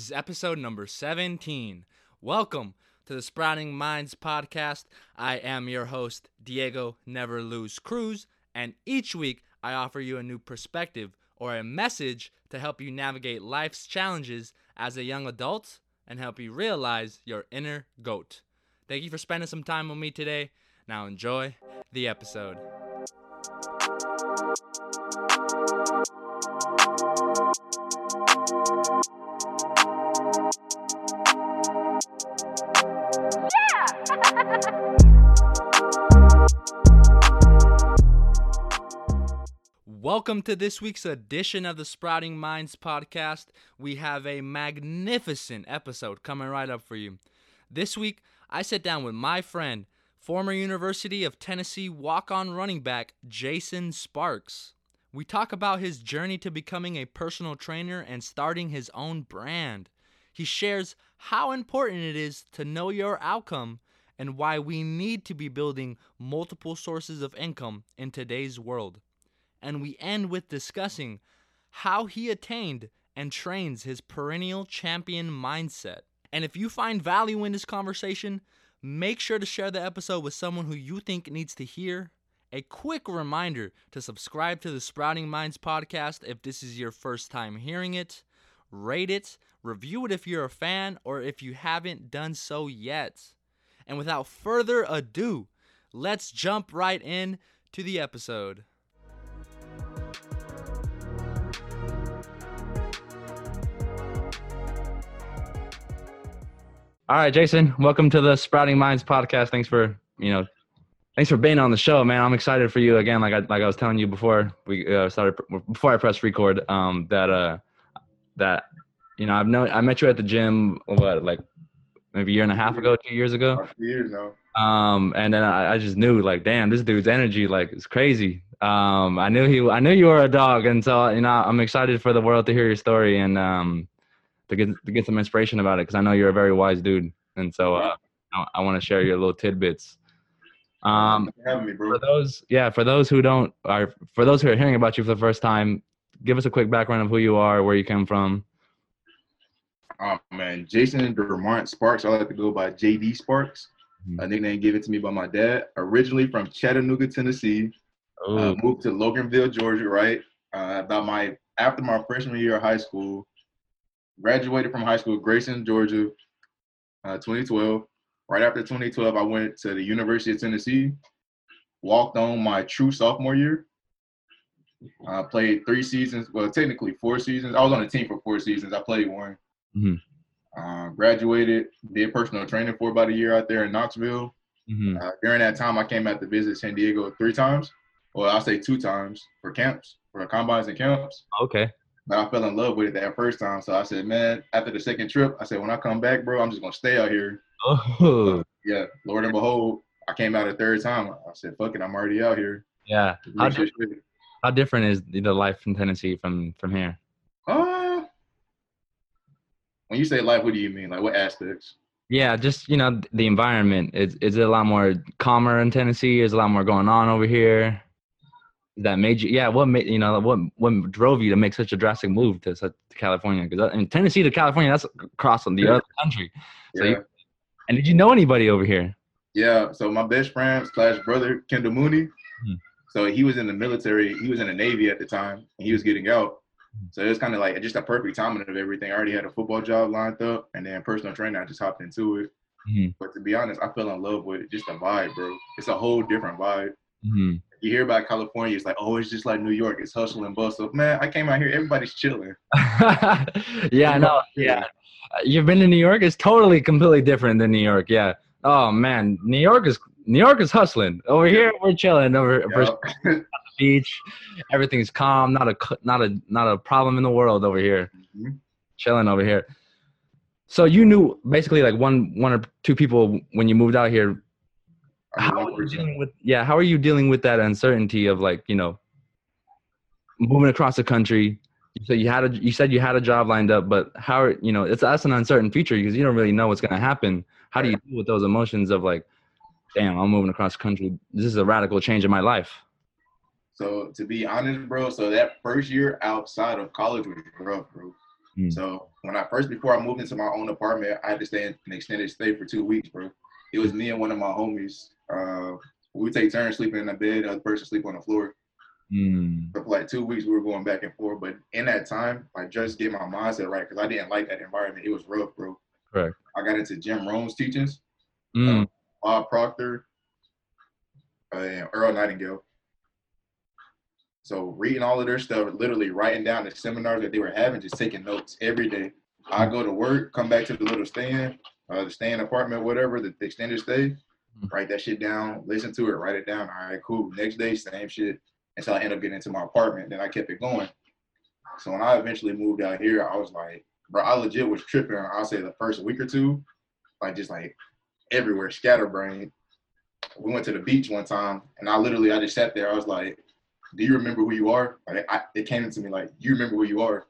is episode number 17. Welcome to the Sprouting Minds podcast. I am your host, Diego Never Lose Cruz, and each week I offer you a new perspective or a message to help you navigate life's challenges as a young adult and help you realize your inner GOAT. Thank you for spending some time with me today. Now enjoy the episode. Welcome to this week's edition of the Sprouting Minds podcast. We have a magnificent episode coming right up for you. This week, I sit down with my friend, former University of Tennessee walk-on running back Jason Sparks. We talk about his journey to becoming a personal trainer and starting his own brand. He shares how important it is to know your outcome and why we need to be building multiple sources of income in today's world. And we end with discussing how he attained and trains his perennial champion mindset. And if you find value in this conversation, make sure to share the episode with someone who you think needs to hear. A quick reminder to subscribe to the Sprouting Minds podcast if this is your first time hearing it. Rate it, review it if you're a fan or if you haven't done so yet. And without further ado, let's jump right in to the episode. All right, Jason, welcome to the Sprouting Minds podcast. Thanks for being on the show, man. I'm excited for you again. Like I was telling you before we started, before I pressed record, I met you at the gym, maybe a year and a half ago, 2 years ago. 2 years now. And then I just knew, like, damn, this dude's energy, like, it's crazy. I knew you were a dog, and so I'm excited for the world to hear your story and to get some inspiration about it, because I know you're a very wise dude, and so I want to share your little tidbits. Having me, bro. For those who are hearing about you for the first time, give us a quick background of who you are, where you came from. Oh man, Jason Dermont Sparks. I like to go by JD Sparks. A nickname given to me by my dad. Originally from Chattanooga, Tennessee. Moved to Loganville, Georgia. Right, after my freshman year of high school. Graduated from high school, Grayson, Georgia, 2012. Right after 2012, I went to the University of Tennessee, walked on my true sophomore year. Played 3 seasons, well, technically 4 seasons. I was on the team for 4 seasons. I played 1. Graduated, did personal training for about a year out there in Knoxville. During that time, I came out to visit San Diego 3 times. Well, I'll say 2 times for camps, for combines and camps. Okay. But I fell in love with it that first time. So I said, man, after the second trip, I said, when I come back, bro, I'm just going to stay out here. Oh. Yeah. Lord and behold, I came out a 3rd time. I said, fuck it, I'm already out here. Yeah. How different is the life in Tennessee from here? When you say life, what do you mean? Like, what aspects? Yeah, just, the environment. Is it a lot more calmer in Tennessee? Is a lot more going on over here? That made you, what drove you to make such a drastic move to California? Because in Tennessee to California, that's across on the other country. So yeah. And did you know anybody over here? Yeah. So my best friend / brother, Kendall Mooney. So he was in the military. He was in the Navy at the time, and he was getting out. So it was kind of like just a perfect timing of everything. I already had a football job lined up, and then personal training, I just hopped into it. But to be honest, I fell in love with it. Just the vibe, bro. It's a whole different vibe. You hear about California, it's like, oh, it's just like New York. It's hustle and bustle. Man, I came out here, everybody's chilling. Yeah, I know. Yeah. You've been to New York? It's completely different than New York. Yeah. Oh man, New York is hustling. Over here, we're chilling. Over at the beach, everything's calm. Not a problem in the world over here. Chilling over here. So you knew basically like one or 2 people when you moved out here. How are you dealing with that uncertainty of, like, moving across the country? So you said you had a job lined up, but that's an uncertain future because you don't really know what's going to happen. How do you deal with those emotions of, like, damn, I'm moving across the country. This is a radical change in my life. So to be honest, bro, so that first year outside of college was rough, bro. So before I moved into my own apartment, I had to stay in an extended stay for 2 weeks, bro. It was me and one of my homies. We would take turns sleeping in the bed, the other person sleep on the floor. So for like 2 weeks, we were going back and forth. But in that time, I just get my mindset right because I didn't like that environment. It was rough, bro. Correct. I got into Jim Rohn's teachings, Bob Proctor, and Earl Nightingale. So reading all of their stuff, literally writing down the seminars that they were having, just taking notes every day. I go to work, come back to the little the stay-in apartment, whatever, the extended stay, write that shit down, listen to it, write it down. All right, cool. Next day, same shit. Until I end up getting into my apartment. Then I kept it going. So when I eventually moved out here, I was like, bro, I legit was tripping. I'll say the first week or two, like just like everywhere, scatterbrained. We went to the beach one time, and I just sat there. I was like, do you remember who you are? Like, it came into me like, you remember who you are?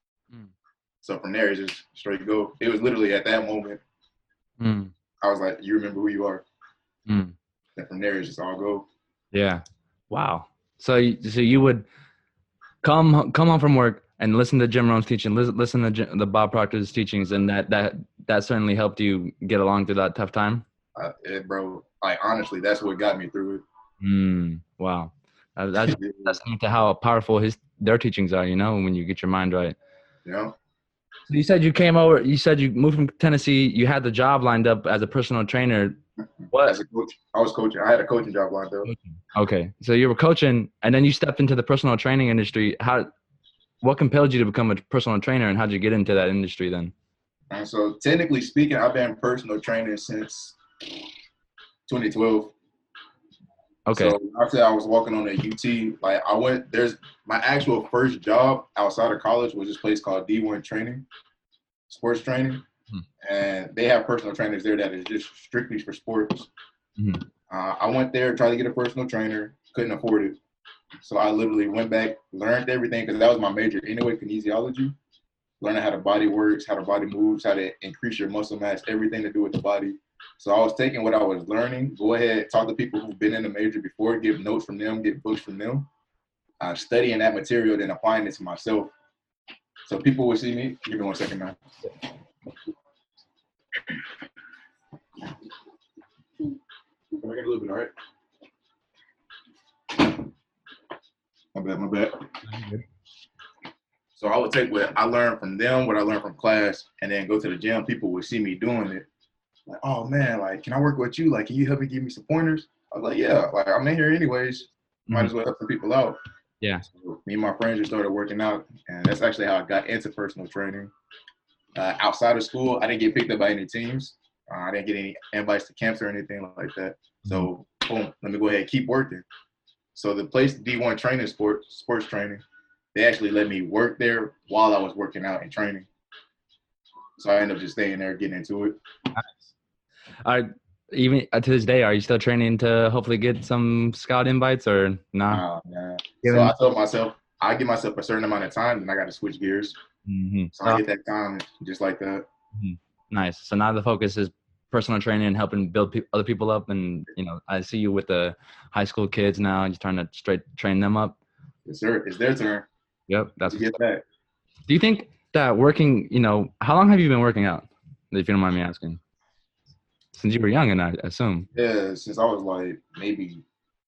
So from there, it's just straight go. It was literally at that moment, I was like, you remember who you are? And from there, it's just all go. Yeah. Wow. So you would come home from work and listen to Jim Rohn's teaching, listen to the Bob Proctor's teachings, and that certainly helped you get along through that tough time? Bro, like honestly, that's what got me through it. Wow. That's to how powerful their teachings are, when you get your mind right. Yeah. So you said you said you moved from Tennessee, you had the job lined up as a personal trainer. What? As a coach, I was coaching. I had a coaching job lined up. Okay. So you were coaching, and then you stepped into the personal training industry. What compelled you to become a personal trainer, and how did you get into that industry then? And so technically speaking, I've been personal training since 2012. Okay. So after I was walking on at UT, like my actual first job outside of college was this place called D1 Training, sports training. And they have personal trainers there that is just strictly for sports. I went there, tried to get a personal trainer, couldn't afford it. So I literally went back, learned everything, because that was my major anyway, kinesiology. Learning how the body works, how the body moves, how to increase your muscle mass, everything to do with the body. So I was taking what I was learning, go ahead, talk to people who've been in the major before, get notes from them, get books from them, studying that material, then applying it to myself. So people would see me. Give me 1 second, man. Can I get a little bit, all right? My bad. So I would take what I learned from them, what I learned from class, and then go to the gym. People would see me doing it. Like, oh man, like, can I work with you? Like, can you help me give me some pointers? I was like, yeah, like I'm in here anyways. Might as well help some people out. Yeah. So me and my friends just started working out, and that's actually how I got into personal training. Outside of school, I didn't get picked up by any teams. I didn't get any invites to camps or anything like that. So, boom, let me go ahead and keep working. So the place, D1 Training, sports training, they actually let me work there while I was working out and training. So I ended up just staying there, getting into it. Nice. Even to this day, are you still training to hopefully get some scout invites or not? Nah. So I told myself, I give myself a certain amount of time, and I got to switch gears. So I get that time just like that. Nice. So now the focus is personal training and helping build other people up. And, I see you with the high school kids now. You're trying to train them up. Yes, sir. It's their turn. Yep. That's get that. Do you think that working, how long have you been working out, if you don't mind me asking? Since you were young, and I assume. Yeah, since I was like maybe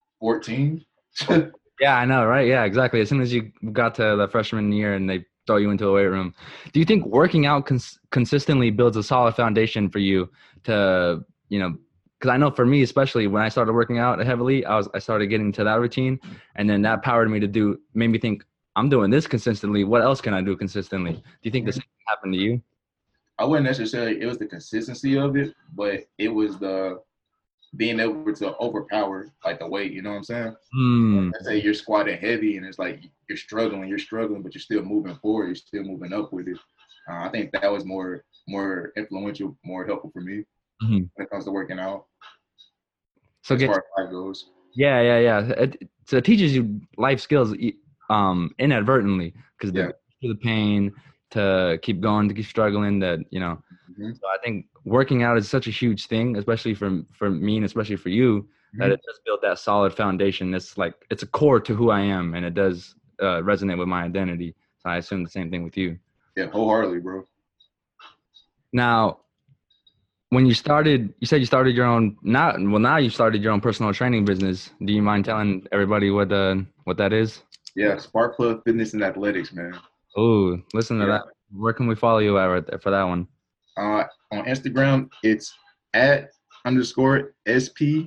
14. Yeah, I know, right? Yeah, exactly. As soon as you got to the freshman year and they throw you into a weight room. Do you think working out consistently builds a solid foundation for you to, because I know for me, especially when I started working out heavily, I started getting to that routine, and then that powered me made me think, I'm doing this consistently. What else can I do consistently? Do you think the same happened to you? I wouldn't necessarily, it was the consistency of it, but it was the being able to overpower like the weight, you know what I'm saying? Let's say you're squatting heavy and it's like you're struggling, but you're still moving forward, you're still moving up with it. I think that was more influential, more helpful for me when it comes to working out. So as far as life goes. Yeah. So it teaches you life skills inadvertently, because the pain, to keep going, to keep struggling, that So I think working out is such a huge thing, especially for me and especially for you, that it does build that solid foundation. It's a core to who I am, and it does resonate with my identity. So I assume the same thing with you. Yeah, wholeheartedly, bro. Now, when you said you started your own. Now you started your own personal training business. Do you mind telling everybody what that is? Yeah, Spark Plug Fitness and Athletics, man. Oh, listen to Yeah. that. Where can we follow you at right there for that one? On Instagram, it's @_SPFXA.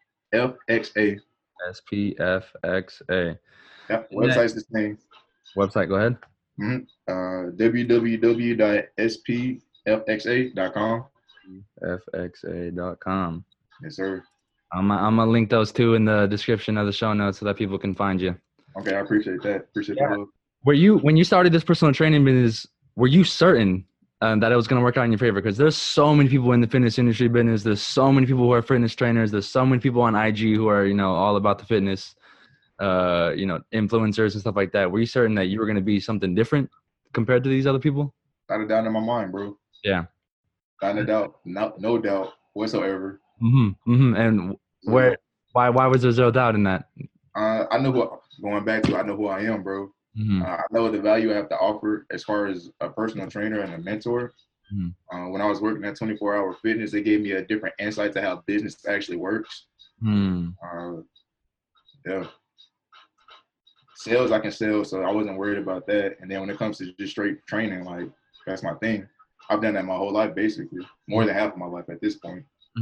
SPFXA. Yep, website's the same. Website, go ahead. www.spfxa.com. FXA.com. Yes, sir. I'm gonna link those two in the description of the show notes so that people can find you. Okay, I appreciate that. Appreciate the love. When you started this personal training business, were you certain that it was going to work out in your favor? Because there's so many people in the fitness industry business. There's so many people who are fitness trainers. There's so many people on IG who are, all about the fitness, influencers and stuff like that. Were you certain that you were going to be something different compared to these other people? Not a doubt in my mind, bro. Yeah. Not a doubt. No doubt whatsoever. And why was there zero doubt in that? I know going back to, I know who I am, bro. I know the value I have to offer as far as a personal trainer and a mentor. When I was working at 24 Hour Fitness, they gave me a different insight to how business actually works. Yeah. Sales, I can sell, so I wasn't worried about that. And then when it comes to just straight training, like, that's my thing. I've done that my whole life, basically. More than half of my life at this point.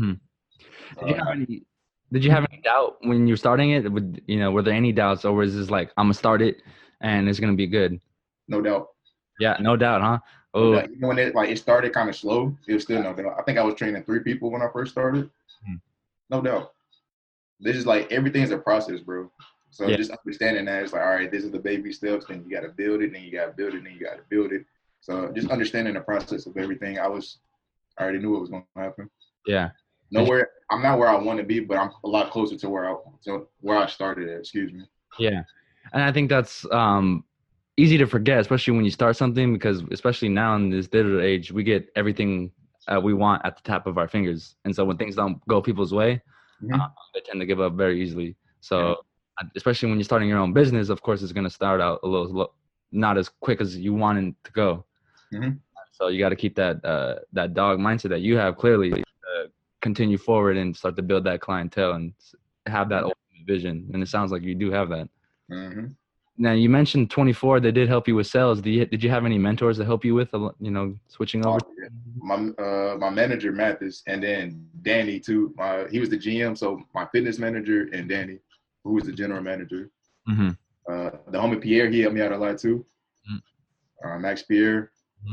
Did you have any doubt when you were starting it? Were there any doubts, or was this like, I'm gonna start it and it's gonna be good? No doubt. Yeah, no doubt, huh? Oh, no doubt. Even when it started kind of slow, it was still no doubt. I think I was training 3 people when I first started. No doubt. This is like, everything's a process, bro. So just understanding that, it's like, all right, this is the baby steps, then you got to build it, then you got to build it, then you got to build it. So just understanding the process of everything, I already knew what was going to happen. Yeah. I'm not where I want to be, but I'm a lot closer to where I started at. Excuse me. Yeah, and I think that's easy to forget, especially when you start something, because especially now in this digital age, we get everything we want at the tap of our fingers, and so when things don't go people's way, they tend to give up very easily. So, especially when you're starting your own business, of course, it's going to start out a little not as quick as you want it to go. So you got to keep that dog mindset that you have clearly. Continue forward and start to build that clientele and have that ultimate vision. And it sounds like you do have that. Now, you mentioned 24. They did help you with sales. Did you have any mentors to help you with, switching over? My manager, Mathis, and then Danny, too. He was the GM, so my fitness manager and Danny, who was the general manager. The homie Pierre, he helped me out a lot, too. Max Pierre.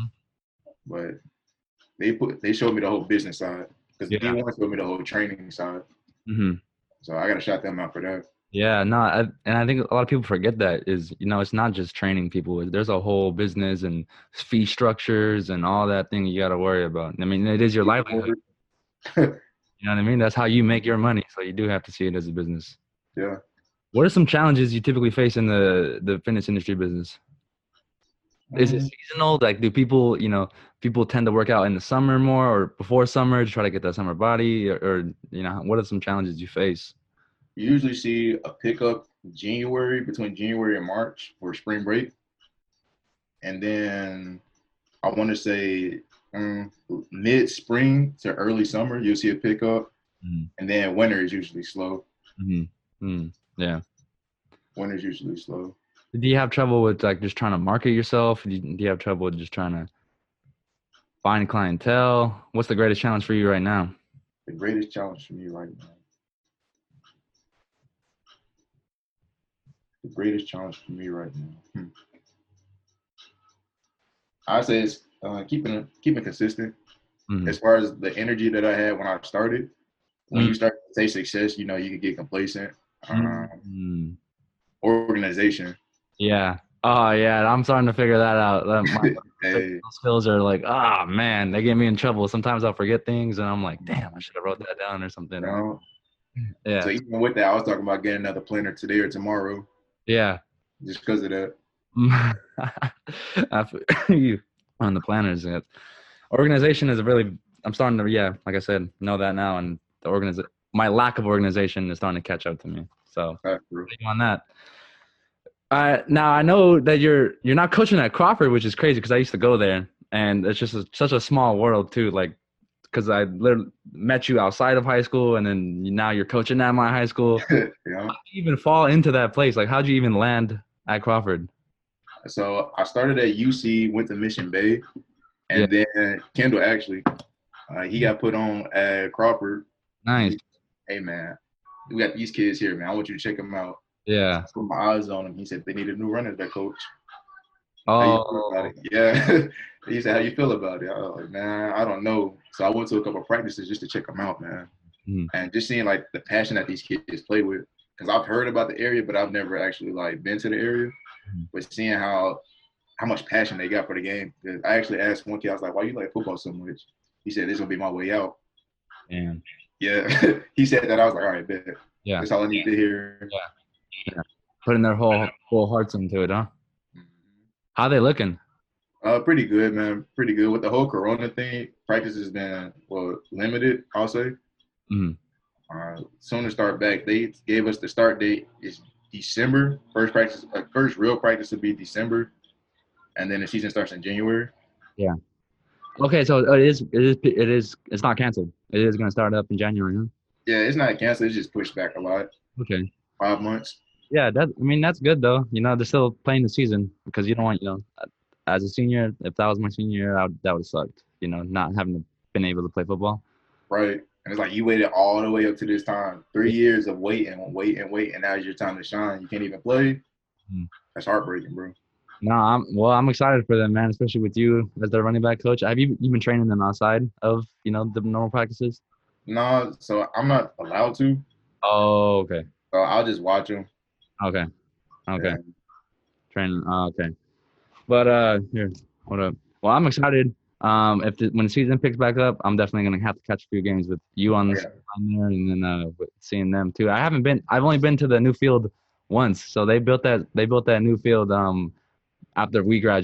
But they showed me the whole business side. Because D1 showed me the whole training side. So I got to shout them out for that. Yeah, no, and I think a lot of people forget that is, it's not just training people. There's a whole business and fee structures and all that thing you got to worry about. I mean, it is your livelihood. You know what I mean? That's how you make your money. So you do have to see it as a business. Yeah. What are some challenges you typically face in the fitness industry business? Is it seasonal? Like, do people tend to work out in the summer more or before summer to try to get that summer body, or what are some challenges you face? You usually see a pickup between January and March for spring break. And then I want to say mid-spring to early summer, you'll see a pickup. And then winter is usually slow. Yeah. Winter's usually slow. Do you have trouble with just trying to market yourself? Do you have trouble with just trying to find clientele? What's the greatest challenge for you right now? The greatest challenge for me right now. The greatest challenge for me right now. I'd say it's keeping consistent. As far as the energy that I had when I started, when you start to say success, you can get complacent. Organization. Yeah. Oh, yeah. I'm starting to figure that out. My skills are like, man, they get me in trouble. Sometimes I'll forget things, and I'm like, damn, I should have wrote that down or something. Yeah. So even with that, I was talking about getting another planner today or tomorrow. Yeah. Just because of that. I feel you on the planners. Organization is I'm starting to, like I said, know that now, and my lack of organization is starting to catch up to me. So on that. Now I know that you're not coaching at Crawford, which is crazy because I used to go there. and it's just such a small world too. Like, because I literally met you outside of high school, and then now you're coaching at my high school. You know. How'd you even fall into that place? Like, how'd you even land at Crawford? So I started at UC, went to Mission Bay, Yeah, and then Kendall actually, he got put on at Crawford. nice. Hey man, we got these kids here, man. I want you to check them out. Yeah. Put my eyes on him. He said they need a new running back coach. How you feel about Oh, it? Yeah. He said, how you feel about it? I was like, man, I don't know. So I went to a couple of practices just to check them out, man. mhm. And just seeing like the passion that these kids play with. Because I've heard about the area, but I've never actually like been to the area. But seeing how much passion they got for the game. I actually asked one kid, I was like, why you like football so much? He said, this is gonna be my way out. Man. Yeah. He said that. I was like, all right, bet. Yeah. That's all I need to hear. Yeah. Putting their whole hearts into it, huh? How they looking? Pretty good, man. Pretty good. With the whole Corona thing, practice has been limited. I'll say. Mhm. Soon to start back. They gave us the start date is December. First practice, first real practice will be December, and then the season starts in January. Yeah. Okay, so it's not canceled. It is gonna start up in January, huh? Yeah, it's not canceled. It's just pushed back a lot. Okay. 5 months. Yeah, that's good though. They're still playing the season because you don't want, as a senior, if that was my senior year, that would have sucked. Not having been able to play football. Right. And it's like you waited all the way up to this time. 3 years of waiting, and now it's your time to shine. You can't even play. Mhm. That's heartbreaking, bro. No, I'm excited for them, man, especially with you as their running back coach. Have you been training them outside of, the normal practices? No, so I'm not allowed to. Oh, okay. So I'll just watch them. Okay. Okay. Yeah. Training. Okay. But here, hold up. Well, I'm excited. When the season picks back up, I'm definitely gonna have to catch a few games with you on Yeah. there, and then seeing them too. I've only been to the new field once. So they built that new field after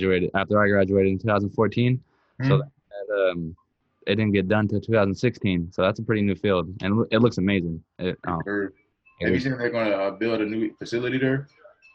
I graduated in 2014. So Hmm. it didn't get done till 2016. So that's a pretty new field, and it looks amazing. Sure. Have you seen they're going to build a new facility there?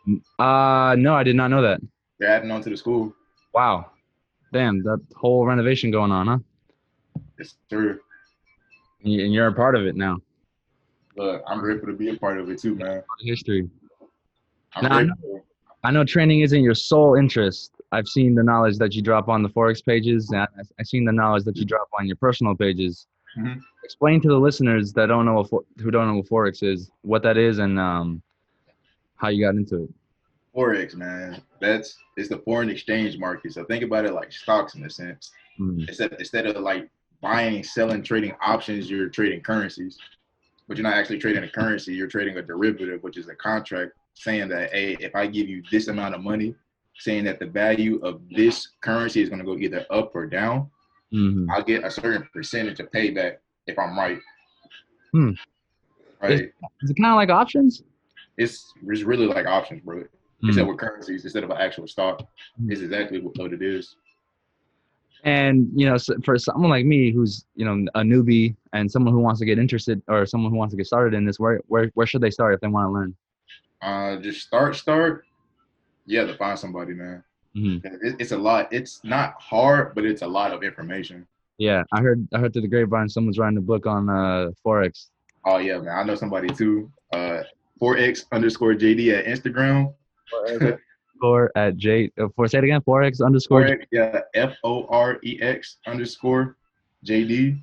No, I did not know that. They're adding on to the school. Wow. Damn, that whole renovation going on, huh? It's true. And you're a part of it now. Look, I'm grateful to be a part of it too, man. History. I'm Now, grateful. I know training isn't your sole interest. I've seen the knowledge that you drop on the Forex pages, and I've seen the knowledge that you drop on your personal pages. Mhm. Explain to the listeners that who don't know what Forex is, what that is, and how you got into it. Forex, man. It's the foreign exchange market. So think about it like stocks in a sense. Mm. Instead of like buying, selling, trading options, you're trading currencies. But you're not actually trading a currency. You're trading a derivative, which is a contract saying that, hey, if I give you this amount of money, saying that the value of this currency is going to go either up or down, Mm-hmm. I'll get a certain percentage of payback if I'm right. Hmm. Right? Is it kind of like options? It's really like options, bro. Except with currencies instead of an actual stock. It's exactly what it is. And for someone like me who's a newbie and someone who wants to get interested or someone who wants to get started in this, where should they start if they want to learn? Just start. Yeah, to find somebody, man. Mm-hmm. It's a lot. It's not hard, but it's a lot of information. Yeah, I heard through the grapevine someone's writing a book on Forex. Oh yeah, man. I know somebody too. 4x_JD at Instagram. Forex at J. Say it again. Forex_. Forex, yeah. FOREX_JD.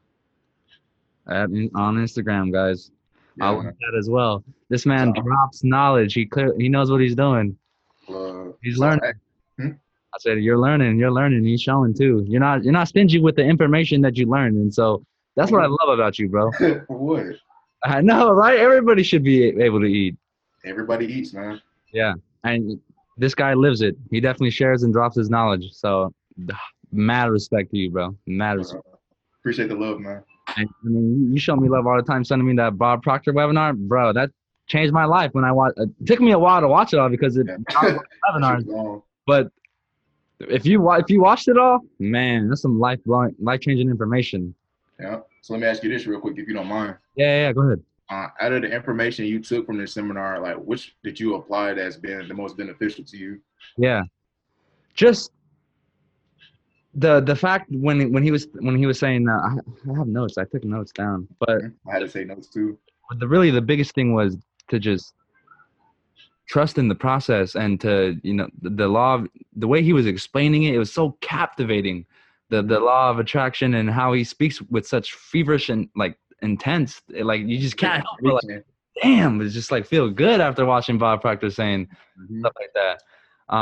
On Instagram, guys. Yeah, I like that as well. This man drops knowledge. He knows what he's doing. He's learning. I said, you're learning. He's showing too. You're not stingy with the information that you learn, and so that's what I love about you, bro. What? I know, right? Everybody should be able to eat. Everybody eats, man. Yeah, and this guy lives it. He definitely shares and drops his knowledge. So, mad respect to you, bro. Mad respect. Appreciate the love, man. And, I mean, you show me love all the time, sending me that Bob Proctor webinar, bro. That changed my life when I watched. It took me a while to watch it all because it webinars. But if you watched it all, man, that's some life changing information. Yeah. So let me ask you this real quick, if you don't mind. Yeah. Go ahead. Out of the information you took from this seminar, like which did you apply that's been the most beneficial to you? Yeah, just the fact when he was saying I have notes. I took notes down, but I had to say notes too. the biggest thing was to just trust in the process and to the law of the way he was explaining it. It was so captivating. The law of attraction and how he speaks with such feverish and like intense. Like you just can't help but like, damn, it's just like feel good after watching Bob Proctor saying stuff like that.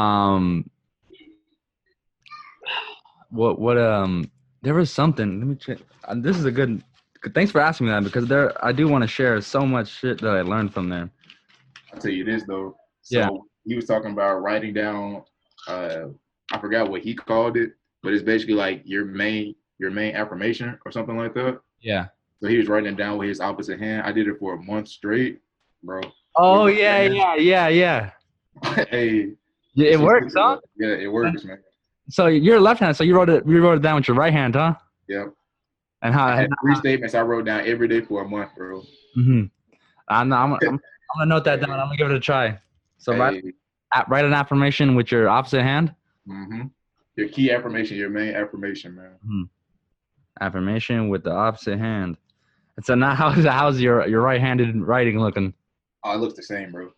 What there was something. Let me check. This is a good. Thanks for asking me that because I do want to share so much shit that I learned from there. I'll tell you this though. So he was talking about writing down. I forgot what he called it, but it's basically like your main affirmation or something like that. Yeah. So he was writing it down with his opposite hand. I did it for a month straight, bro. Oh yeah. Hey. Yeah, it works, huh? Yeah, it works, man. So you're left hand, so you wrote it down with your right hand, huh? Yep. And how? I had 3 statements I wrote down every day for a month, bro. Mm-hmm. I'm gonna note that down. I'm gonna give it a try. So write an affirmation with your opposite hand. Mm-hmm. Your key affirmation, your main affirmation, man. Mm-hmm. Affirmation with the opposite hand. And so now, how's your right-handed writing looking? Oh, it looks the same, bro.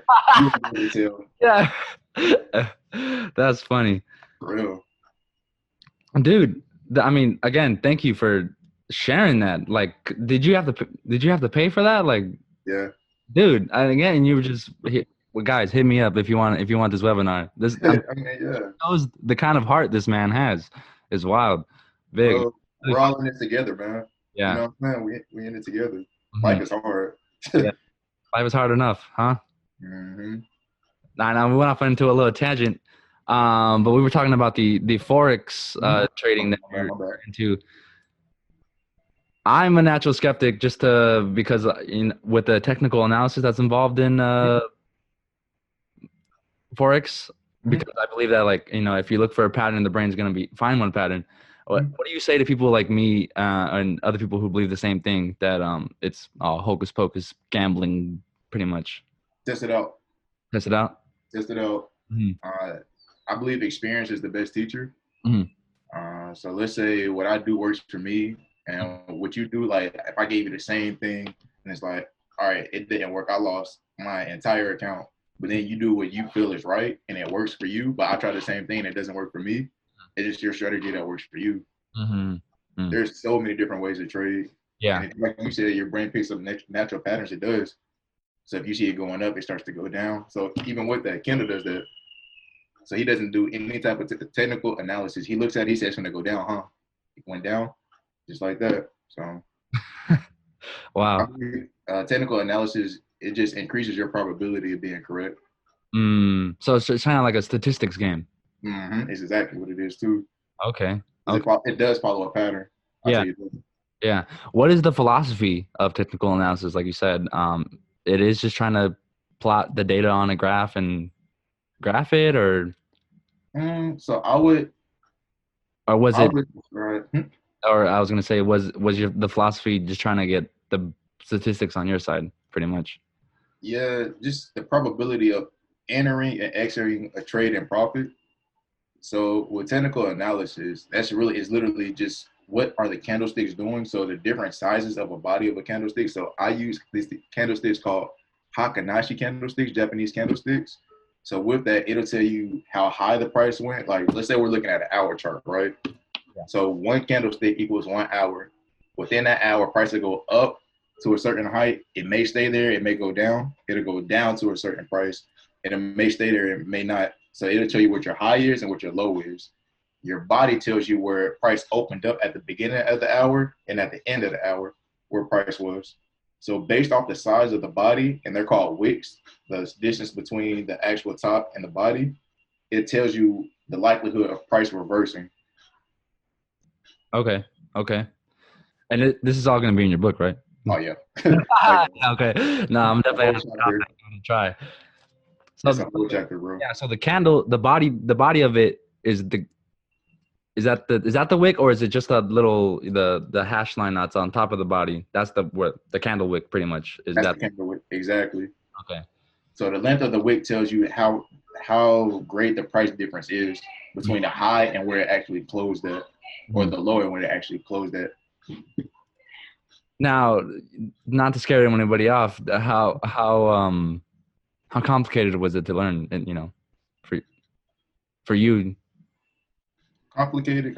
Yeah, that's funny. For real. Dude, I mean, again, thank you for sharing that. Like, did you have to pay for that? Like, yeah, dude. Again, you were just guys, hit me up if you want this webinar. This I mean, yeah, shows the kind of heart this man has. Is wild, big. Bro, we're all in it together, man. Yeah, you know what I'm saying? We in it together. Mm-hmm. Life is hard. Yeah. Life is hard enough, huh? Mm-hmm. Now we went off into a little tangent. But we were talking about the forex trading that we're into. I'm a natural skeptic just because with the technical analysis that's involved in forex, because I believe that if you look for a pattern, the brain's gonna find one pattern. What do you say to people like me and other people who believe the same thing that it's hocus pocus gambling, pretty much? Test it out. Test it out. Test it out. Mm-hmm. I believe experience is the best teacher. Mm-hmm. So let's say what I do works for me, and what you do, like if I gave you the same thing, and it's like, all right, it didn't work, I lost my entire account. But then you do what you feel is right, and it works for you. But I try the same thing, and it doesn't work for me. It's just your strategy that works for you. Mm-hmm. Mm-hmm. There's so many different ways to trade. Yeah. And like you said, your brain picks up natural patterns. It does. So if you see it going up, it starts to go down. So even with that, Kendall does that. So he doesn't do any type of technical analysis. He looks at it, he says it's going to go down, huh? It went down just like that. So, wow. Technical analysis, it just increases your probability of being correct. So it's kind of like a statistics game. Mm-hmm. It's exactly what it is, too. Okay. It does follow a pattern. Yeah. What is the philosophy of technical analysis? Like you said, it is just trying to plot the data on a graph and graph it, or so I would, or was it, right. Or I was gonna say, was the philosophy just trying to get the statistics on your side, pretty much? Yeah, just the probability of entering and exiting a trade and profit. So with technical analysis, is literally just what are the candlesticks doing? So the different sizes of a body of a candlestick. So I use these candlesticks called Heikin-Ashi candlesticks, Japanese candlesticks. So with that, it'll tell you how high the price went. Like, let's say we're looking at an hour chart, right? Yeah. So one candlestick equals 1 hour. Within that hour, price will go up to a certain height. It may stay there. It may go down. It'll go down to a certain price. And it may stay there. It may not. So it'll tell you what your high is and what your low is. Your body tells you where price opened up at the beginning of the hour and at the end of the hour where price was. So based off the size of the body, and they're called wicks, the distance between the actual top and the body, it tells you the likelihood of price reversing. Okay. And this is all going to be in your book, right? Oh, yeah. Okay. No, I'm definitely going to try. So it's a whole chapter, bro. Yeah. So the candle, the body of it is that the wick, or is it just a little the hash line that's on top of the body? That's the candle wick, pretty much. That's the candle wick, exactly. Okay. So the length of the wick tells you how great the price difference is between the high and where it actually closed at, or the low and where it actually closed at. Now, not to scare anybody off, how complicated was it to learn? And for you, complicated.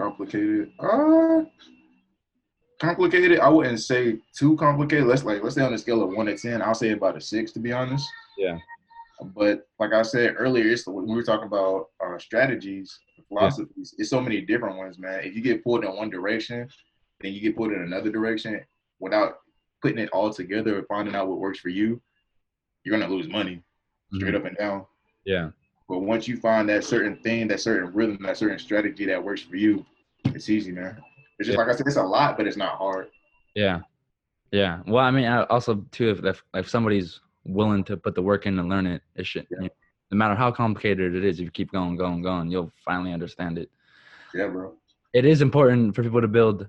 Complicated. I wouldn't say too complicated. Let's say on a scale of 1 to 10, I'll say about a 6, to be honest. Yeah. But like I said earlier, when we were talking about strategies, philosophies, it's so many different ones, man. If you get pulled in one direction, then you get pulled in another direction without putting it all together and finding out what works for you, you're gonna lose money straight up and down. Yeah. But once you find that certain thing, that certain rhythm, that certain strategy that works for you, it's easy, man. It's just like I said, it's a lot, but it's not hard. Yeah. Yeah. Well, I mean, also too, if somebody's willing to put the work in and learn it, it should. Yeah. No matter how complicated it is, if you keep going, you'll finally understand it. Yeah, bro. It is important for people to build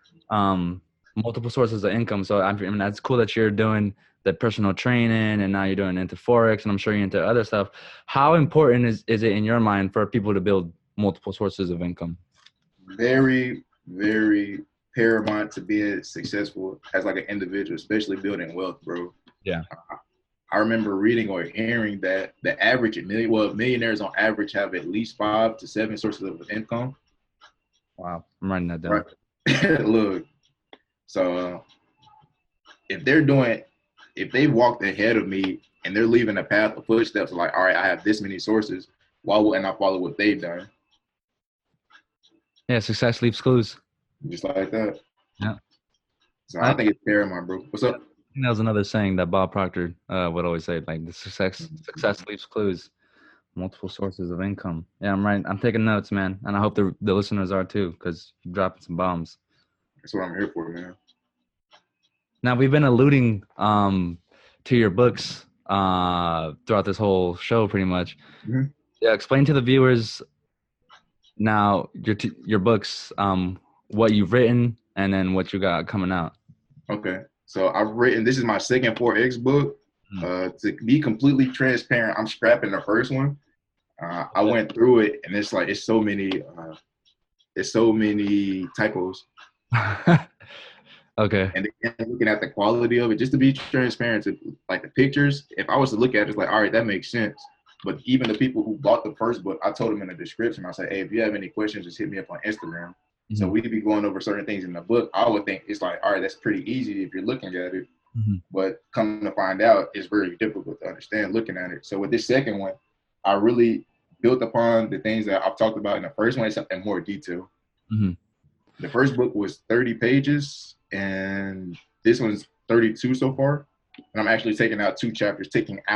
multiple sources of income. So I mean, that's cool that you're doing the personal training and now you're doing into Forex and I'm sure you're into other stuff. How important is it in your mind for people to build multiple sources of income? Very, very paramount to being successful as like an individual, especially building wealth, bro. Yeah. I remember reading or hearing that the average millionaires on average have at least 5 to 7 sources of income. Wow. I'm writing that down. Right. Look, so if they walked ahead of me and they're leaving a path of footsteps, like, all right, I have this many sources, why wouldn't I follow what they've done? Yeah, success leaves clues. Just like that. Yeah. So I think it's paramount, bro. What's up? That was another saying that Bob Proctor would always say, like the success leaves clues, multiple sources of income. Yeah, I'm right. I'm taking notes, man, and I hope the listeners are too, because you're dropping some bombs. That's what I'm here for, man. Now we've been alluding to your books throughout this whole show, pretty much. Mm-hmm. Yeah, explain to the viewers now your books, what you've written, and then what you got coming out. Okay. So I've written, this is my second Forex book. To be completely transparent, I'm scrapping the first one. I went through it and it's so many typos. Okay. And looking at the quality of it, just to be transparent, to like the pictures, if I was to look at it, it's like, all right, that makes sense. But even the people who bought the first book, I told them in the description, I said, hey, if you have any questions, just hit me up on Instagram. Mm-hmm. So we'd be going over certain things in the book. I would think it's like, all right, that's pretty easy if you're looking at it. Mm-hmm. But come to find out, it's very difficult to understand looking at it. So with this second one, I really built upon the things that I've talked about in the first one in more detail. Mm-hmm. The first book was 30 pages, and this one's 32 so far. And I'm actually taking out two chapters.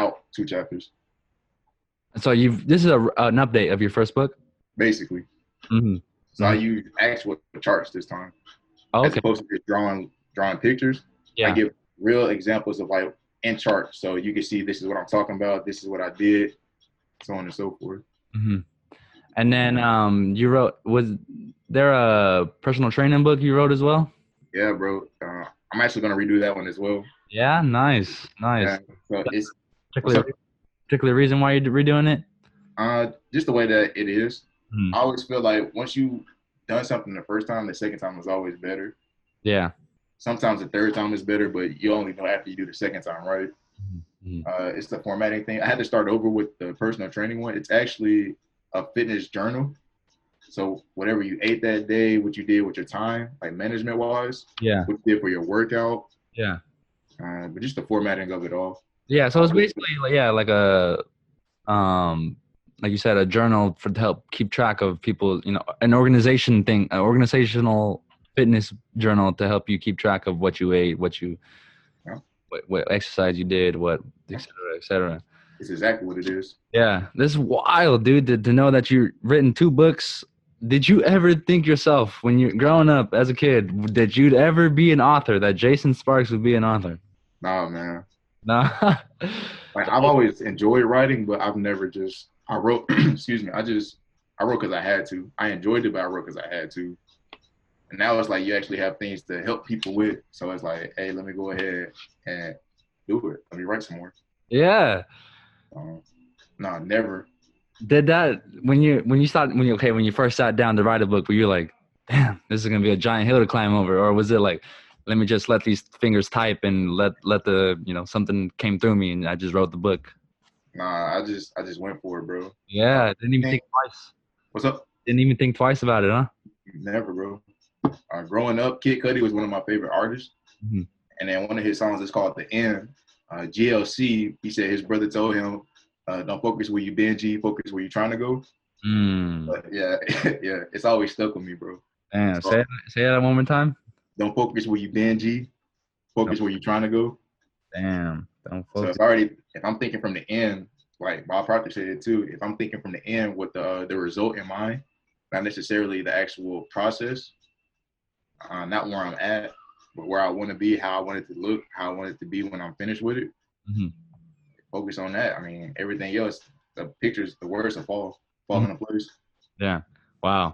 So this is an update of your first book? Basically. Mm-hmm. So I use actual charts this time. Oh, okay. As opposed to just drawing pictures. Yeah. I give real examples of like in charts. So you can see this is what I'm talking about. This is what I did, so on and so forth. Mm-hmm. And then you wrote, was there a personal training book you wrote as well? Yeah, bro. I'm actually going to redo that one as well. Yeah, nice. Yeah, so it's particular reason why you're redoing it? Just the way that it is. Mm-hmm. I always feel like once you done something the first time, the second time is always better. Yeah. Sometimes the third time is better, but you only know after you do the second time, right? Mm-hmm. It's the formatting thing. I had to start over with the personal training one. It's actually a fitness journal. So whatever you ate that day, what you did with your time, like management wise, yeah, what you did for your workout, yeah, but just the formatting of it all. Yeah, so it's basically like a like you said, a journal to help keep track of people, an organizational fitness journal to help you keep track of what you ate, what exercise you did, et cetera, et cetera. It's exactly what it is. Yeah, this is wild, dude, to know that you've written 2 books. Did you ever think yourself, when you're growing up as a kid, that you'd ever be an author, that Jason Sparks would be an author? No, man. No. Like, I've always enjoyed writing, but I've never I wrote, excuse me, I wrote because I had to. I enjoyed it, but I wrote because I had to. And now it's like you actually have things to help people with. So it's like, hey, let me go ahead and do it. Let me write some more. Yeah. No, never. Did that when you first sat down to write a book, were you like, damn, this is gonna be a giant hill to climb over, or was it like, let me just let these fingers type and let the something came through me and I just wrote the book? Nah, I just went for it, bro. Yeah, didn't even Hey, think twice. what's up? Didn't even think twice about it, huh? Never, bro. Growing up, Kid Cudi was one of my favorite artists, Mm-hmm. and then one of his songs is called "The End." GLC, he said his brother told him, "Don't focus where you been, G. Focus where you're trying to go." Mm. But yeah, yeah, it's always stuck with me, bro. Damn, So say that one more time. don't focus where you been, G. No, Focus where you're trying to go. damn, don't So focus. if I'm thinking from the end, like Bob Proctor said it too, if I'm thinking from the end with the result in mind, not necessarily the actual process, not where I'm at, but where I want to be, how I want it to look, how I want it to be when I'm finished with it. Mm-hmm. Focus on that. I mean, everything else, the pictures, the words will fall Mm-hmm. into place. Yeah. Wow.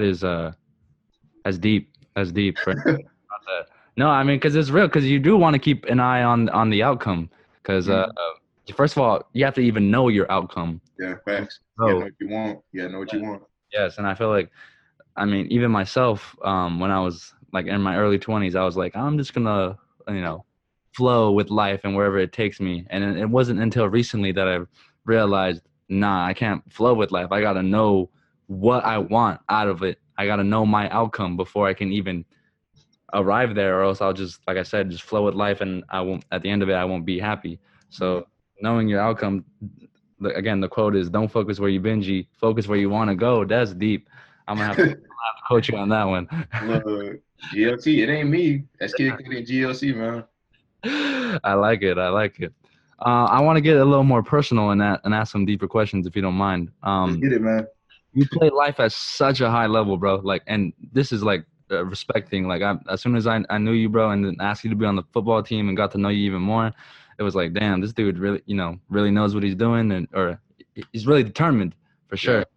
That's deep. That's deep. Right? About that. No, I mean, because it's real. Because you do want to keep an eye on the outcome. Because first of all, you have to even know your outcome. Yeah, facts. You gotta Oh, know what you want. You gotta know what you want. yes. And I feel like, I mean, even myself, when I was like in my early 20s, I was like, I'm just gonna, flow with life and wherever it takes me. And it wasn't until recently that I realized, nah, I can't flow with life. I gotta know what I want out of it. I gotta know my outcome before I can even arrive there, or else I'll just, like I said, just flow with life, and I won't. At the end of it, I won't be happy. So knowing your outcome, again, the quote is, "Don't focus where you bingy, focus where you want to go." That's deep. I'm gonna have to coach you on that one. Look, GLC, it ain't me. That's Kid Cudi and GLC, man. I like it. I like it. I want to get a little more personal and ask some deeper questions, if you don't mind. Let's get it, man. You play life at such a high level, bro. Like, and this is like a respect thing. Like, as soon as I knew you, bro, and then asked you to be on the football team and got to know you even more, it was like, damn, this dude really, really knows what he's doing, or he's really determined for sure. Yeah.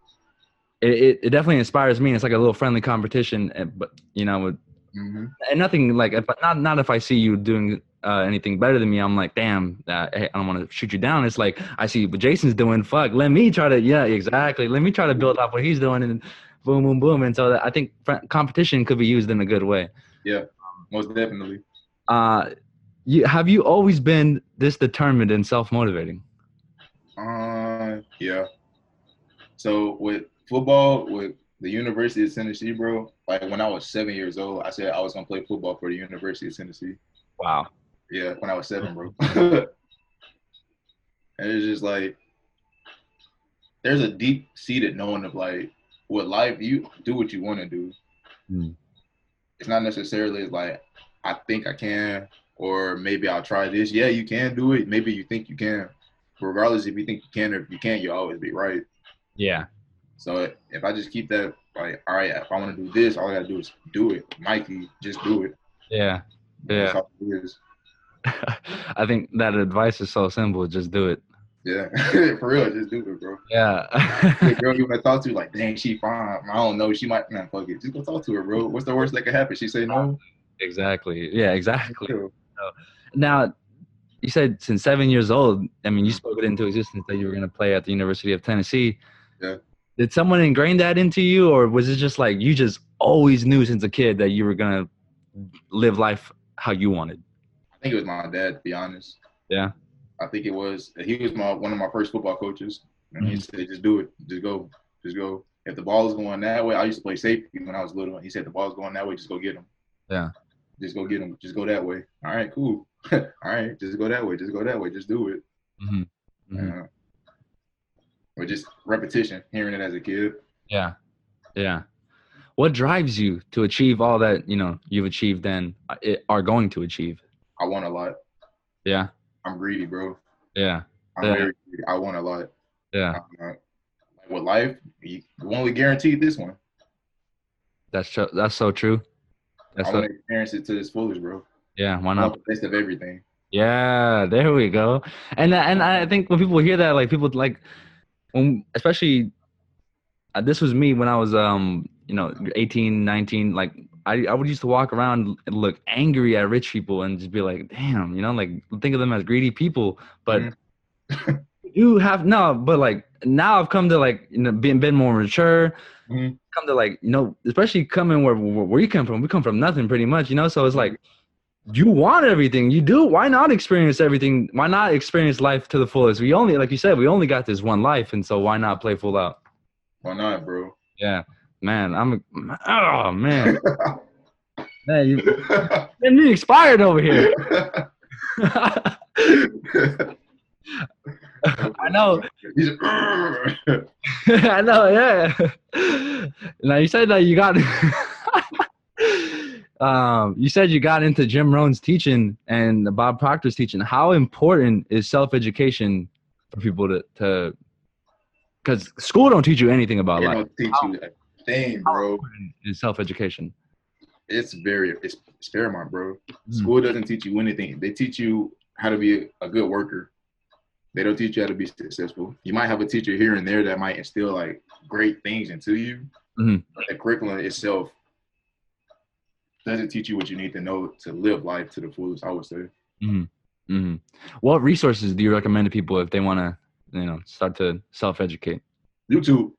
It definitely inspires me. It's like a little friendly competition, but Mm-hmm. and nothing like, not if I see you doing anything better than me, I'm like, damn, hey, I don't want to shoot you down. It's like, I see what Jason's doing. Fuck, let me try to, yeah, exactly. Let me try to build off what he's doing, and boom, boom, boom. And so I think competition could be used in a good way. Yeah, most definitely. Have you always been this determined and self-motivating? Yeah. So with football, with the University of Tennessee, bro, like when I was 7 years old, I said I was gonna play football for the University of Tennessee. Wow. Yeah, when I was 7, bro. And it's just like there's a deep-seated knowing of like with life, you do what you want to do. Mm. It's not necessarily like I think I can, or maybe I'll try this. Yeah, you can do it. Maybe you think you can. But regardless if you think you can or if you can't, you'll always be right. Yeah. So if I just keep that, like, all right, if I want to do this, all I gotta do is do it. Mikey, just do it. Yeah. That's Yeah. all it is. I think that advice is so simple. Just do it. Yeah, for real, just do it, bro. Yeah. The girl you want to talk to, like, dang, she fine. I don't know, she might, man, fuck it. Just go talk to her, bro. What's the worst that could happen? She say no. Exactly. Yeah, exactly. Yeah. Now, you said since 7 years old, I mean, you spoke it into existence that you were going to play at the University of Tennessee. Yeah. Did someone ingrain that into you, or was it just like you just always knew since a kid that you were going to live life how you wanted? I think it was my dad, to be honest. Yeah. I think it was. He was one of my first football coaches, and he said, "Just do it. Just go. Just go. If the ball is going that way, I used to play safety when I was little. And he said the ball's going that way. Just go get him. Yeah. Just go get him. Just go that way. All right, cool. All right, just go that way. Just go that way. Just do it. Mm-hmm. Mm-hmm. Or just repetition, hearing it as a kid. Yeah. Yeah. What drives you to achieve all that you've achieved and are going to achieve? I want a lot. Yeah. I'm greedy, bro. Yeah. I'm very greedy. I want a lot. Yeah. With life, you only guaranteed this one. That's so true. I want to experience it to its fullest, bro. Yeah, why I not? want the best of everything. Yeah, there we go. And I think when people hear that, like people like, especially this was me when I was 18, 19. Like I would used to walk around and look angry at rich people and just be like, damn, like think of them as greedy people. But you have no, but like now I've come to like been more mature. Mm-hmm. Come to like especially coming where you come from. We come from nothing pretty much, so it's like you want everything. You do. Why not experience everything? Why not experience life to the fullest? We only, like you said, we only got this one life, and so why not play full out? Why not, bro? Yeah, man. Oh man, man, you me expired over here. I know. I know. Yeah. Now you said that you got. You said you got into Jim Rohn's teaching and Bob Proctor's teaching. How important is self-education for people to? Because school don't teach you anything about life. Don't teach you a thing, bro. Is self-education. It's paramount, bro. School doesn't teach you anything. They teach you how to be a good worker. They don't teach you how to be successful. You might have a teacher here and there that might instill like great things into you. But the curriculum itself doesn't teach you what you need to know to live life to the fullest, I would say. What resources do you recommend to people if they want to, start to self-educate? YouTube.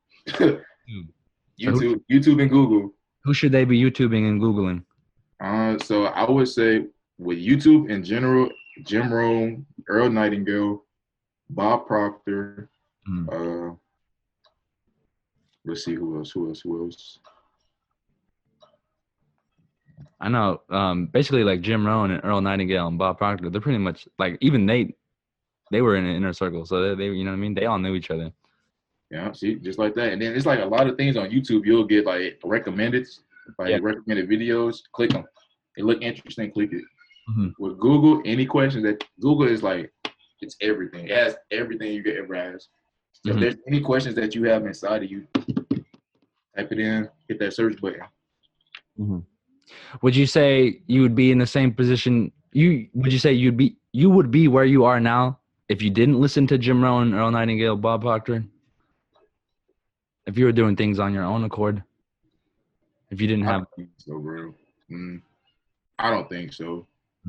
YouTube and Google. Who should they be YouTubing and Googling? So I would say with YouTube in general, Jim Rohn, Earl Nightingale, Bob Proctor. Let's see who else. I know. Basically, like Jim Rohn and Earl Nightingale and Bob Proctor, they're pretty much like even they were in an inner circle, so they you know what I mean. They all knew each other. Yeah, see, just like that. And then it's like a lot of things on YouTube. You'll get like recommended videos. Click them. They look interesting. Click it. With Google, any questions that Google is like, it's everything. It has everything you could ever ask. So if there's any questions that you have inside of you, type it in, hit that search button. Would you say you would be in the same position? Would you say you would be where you are now if you didn't listen to Jim Rohn, Earl Nightingale, Bob Proctor? If you were doing things on your own accord? If you didn't have... I don't think so, bro. I don't think so.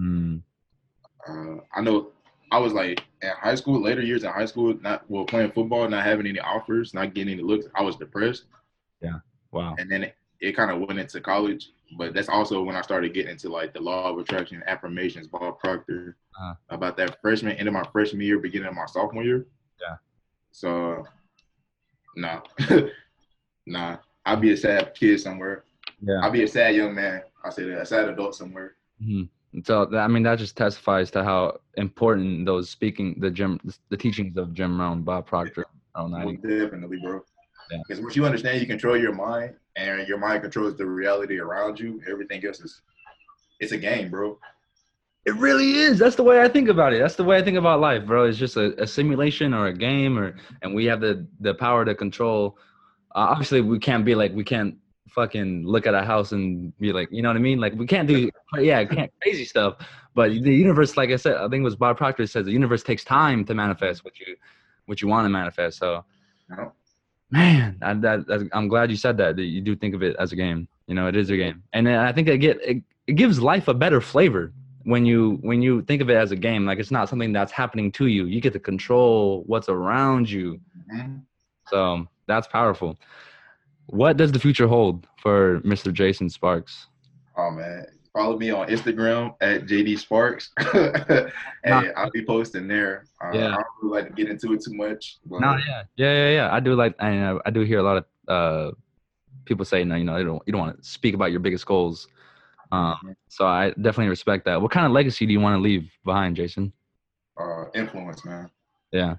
I know I was like in high school, later years in high school, playing football, not having any offers, not getting any looks. I was depressed. Yeah. Wow. And then it kind of went into college, but that's also when I started getting into like the law of attraction, affirmations, Bob Proctor, about that end of my freshman year, beginning of my sophomore year. Yeah. So, nah, I'll be a sad kid somewhere. Yeah. I'll be a sad young man. I'll say that, a sad adult somewhere. So I mean that just testifies to how important those the teachings of Jim Rohn, Bob Proctor, Earl Nightingale. Definitely, bro. Because Yeah. once you understand you control your mind and your mind controls the reality around you, everything else it's a game, bro. It really is. That's the way I think about it. That's the way I think about life, bro. It's just a simulation or a game, and we have the power to control. Obviously, we can't fucking look at a house and be like, you know what I mean? Like we can't do crazy stuff. But the universe, like I said, I think it was Bob Proctor says, the universe takes time to manifest what you want to manifest. So, man, I'm glad you said that you do think of it as a game. It is a game, and I think it gives life a better flavor when you think of it as a game. Like it's not something that's happening to you. You get to control what's around you. So that's powerful. What does the future hold for Mr. Jason Sparks? Oh man, follow me on Instagram at JD Sparks, and I'll be posting there. I don't really like to get into it too much. But... Yeah. I do hear a lot of people say, no, you don't want to speak about your biggest goals. So I definitely respect that. What kind of legacy do you want to leave behind, Jason? Influence, man. Yeah.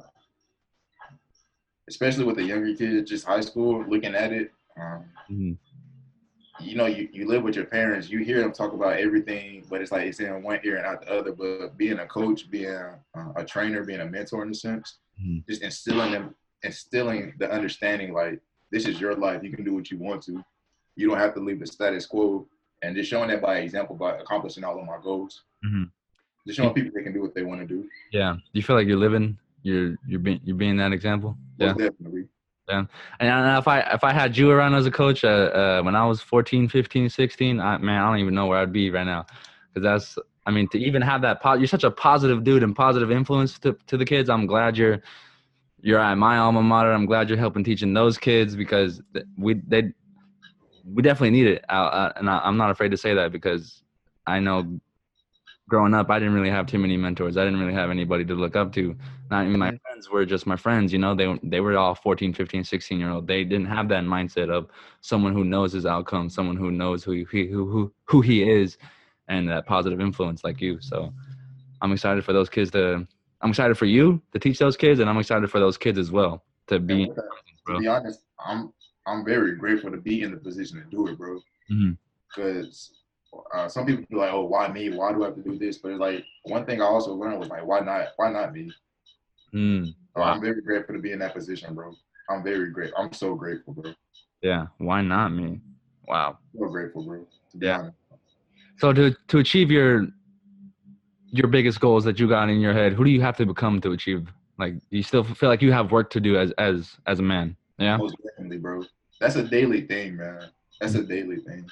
Especially with the younger kids, just high school, looking at it. You live with your parents, you hear them talk about everything, but it's like it's in one ear and out the other. But being a coach, being a trainer, being a mentor in a sense, just instilling the understanding, like, this is your life. You can do what you want to. You don't have to leave the status quo. And just showing that by example, by accomplishing all of my goals. Just showing people they can do what they want to do. Yeah. Do you feel like you're being that example? Most definitely. Yeah. And if I had you around as a coach when I was 14, 15, 16, I don't even know where I'd be right now. Because I mean, to even have that, you're such a positive dude and positive influence to the kids. I'm glad you're at my alma mater. I'm glad you're helping teaching those kids because we definitely need it. And I'm not afraid to say that because I know growing up, I didn't really have too many mentors. I didn't really have anybody to look up to. Not even my friends were just my friends, you know, they were all 14, 15, 16-year-old. They didn't have that mindset of someone who knows his outcome, someone who knows who he is, and that positive influence like you. So I'm excited for those kids I'm excited for you to teach those kids, and I'm excited for those kids as well to be. To be honest, I'm very grateful to be in the position to do it, bro. Because some people be like, "Oh, why me? Why do I have to do this?" But it's like one thing I also learned was like, why not me? Wow. I'm very grateful to be in that position, bro. I'm very grateful. I'm so grateful, bro. Yeah, why not me? Wow. So grateful, bro. To be honest. So to achieve your biggest goals that you got in your head, who do you have to become to achieve? Like, do you still feel like you have work to do as a man? Yeah. Most definitely, bro. That's a daily thing, man. That's a daily thing.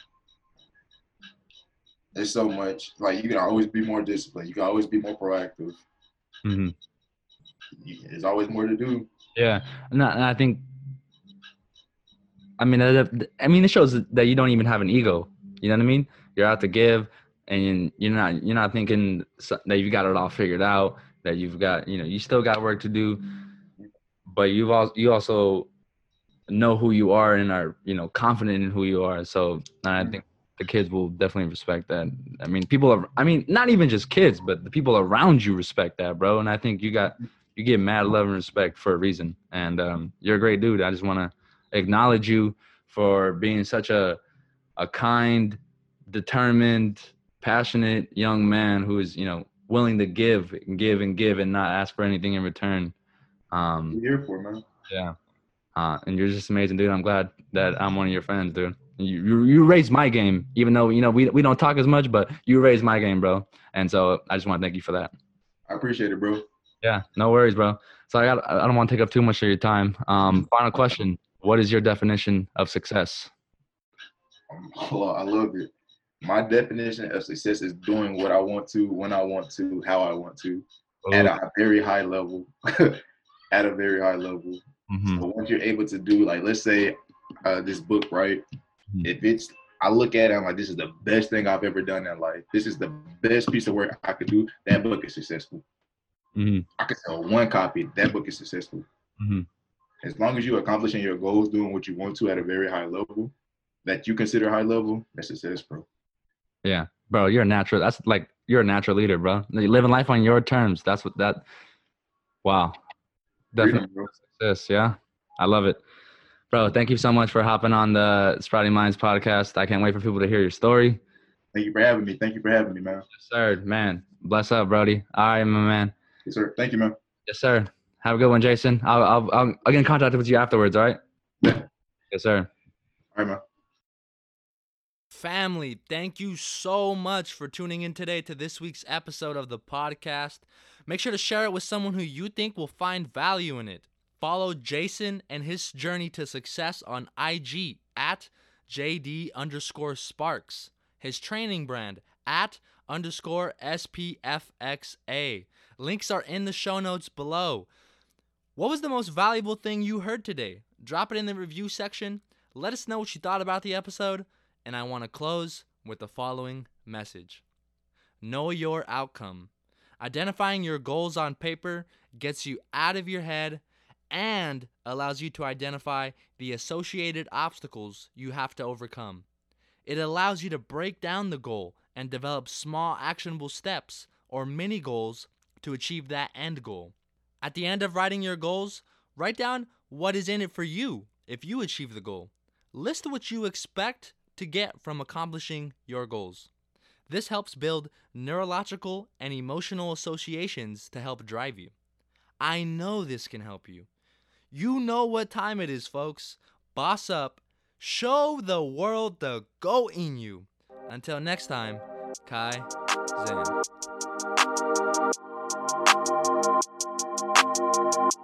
There's so much. Like, you can always be more disciplined. You can always be more proactive. There's always more to do. Yeah, and I think. I mean, it shows that you don't even have an ego. You know what I mean? You're out to give, and you're not thinking that you've got it all figured out. That you've got, you still got work to do, but you also know who you are and are, confident in who you are. So I think the kids will definitely respect that. I mean, not even just kids, but the people around you respect that, bro. And I think you get mad love and respect for a reason. And you're a great dude. I just want to acknowledge you for being such a kind, determined, passionate young man who is, willing to give and not ask for anything in return. You're here for, man. Yeah. And you're just amazing, dude. I'm glad that I'm one of your friends, dude. You raised my game, even though, we don't talk as much, but you raised my game, bro. And so I just want to thank you for that. I appreciate it, bro. Yeah, no worries, bro. So I don't want to take up too much of your time. Final question. What is your definition of success? Oh, I love it. My definition of success is doing what I want to, when I want to, how I want to, at a very high level. At a very high level. So once you're able to do, like, let's say this book, right? If I look at it, I'm like, this is the best thing I've ever done in life. This is the best piece of work I could do. That book is successful. I could sell one copy. That book is successful. As long as you're accomplishing your goals, doing what you want to at a very high level, that you consider high level, that's success, bro. Yeah, bro, you're a natural. That's like, you're a natural leader, bro. You're living life on your terms. That's what that. Wow. Definitely success. Yeah, I love it, bro. Thank you so much for hopping on the Sprouting Minds podcast. I can't wait for people to hear your story. Thank you for having me. Thank you for having me, man. Yes, sir, man. Bless up, Brody. All right, my man. Yes, sir. Thank you, man. Yes, sir. Have a good one, Jason. I'll get in contact with you afterwards. All right. Yeah. Yes, sir. All right, man. Family, thank you so much for tuning in today to this week's episode of the podcast. Make sure to share it with someone who you think will find value in it. Follow Jason and his journey to success on IG at JD_Sparks. His training brand at _SPFXA. Links are in the show notes below. What was the most valuable thing you heard today? Drop it in the review section. Let us know what you thought about the episode. And I want to close with the following message. Know your outcome. Identifying your goals on paper gets you out of your head and allows you to identify the associated obstacles you have to overcome. It allows you to break down the goal and develop small actionable steps or mini goals to achieve that end goal. At the end of writing your goals, write down what is in it for you if you achieve the goal. List what you expect to get from accomplishing your goals. This helps build neurological and emotional associations to help drive you. I know this can help you. You know what time it is, folks. Boss up. Show the world the go in you. Until next time, Kai Zen.